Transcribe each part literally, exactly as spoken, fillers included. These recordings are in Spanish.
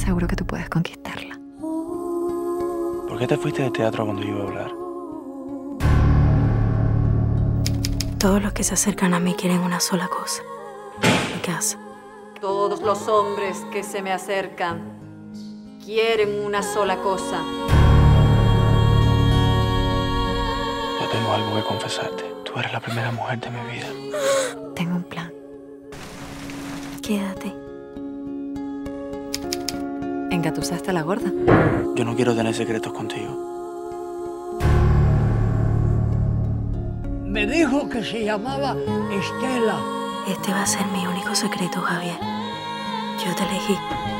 seguro que tú puedes conquistarla. ¿Por qué te fuiste del teatro cuando yo iba a hablar? Todos los que se acercan a mí quieren una sola cosa: mi casa. Todos los hombres que se me acercan quieren una sola cosa. Yo tengo algo que confesarte. Tú eres la primera mujer de mi vida. Tengo un plan. Quédate. ¿Engatusaste a la gorda? Yo no quiero tener secretos contigo. Me dijo que se llamaba Estela. Este va a ser mi único secreto, Javier. Yo te elegí.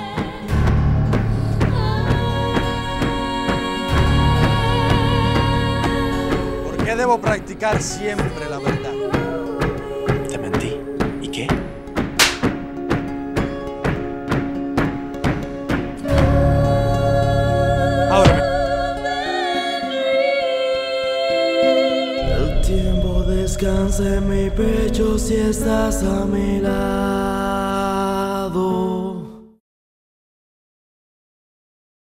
¿Por qué debo practicar siempre la verdad? Te mentí. ¿Y qué? Ahora El tiempo descansa en mi pecho si estás a mi lado.